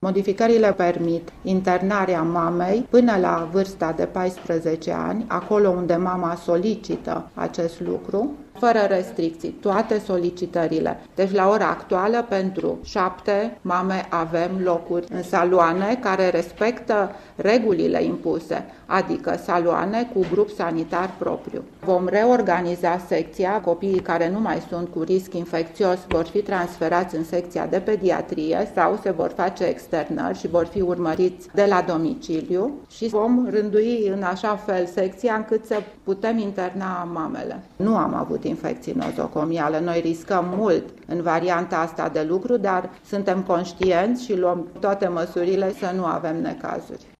Modificările permit internarea mamei până la vârsta de 14 ani, acolo unde mama solicită acest lucru, fără restricții, toate solicitările. Deci la ora actuală pentru 7 mame avem locuri în saloane care respectă regulile impuse, adică saloane cu grup sanitar propriu. Vom reorganiza secția, copiii care nu mai sunt cu risc infecțios vor fi transferați în secția de pediatrie sau se vor face externări și vor fi urmăriți de la domiciliu și vom rândui în așa fel secția încât să putem interna mamele. Nu am avut infecții nozocomiale, noi riscăm mult în varianta asta de lucru, dar suntem conștienți și luăm toate măsurile să nu avem necazuri.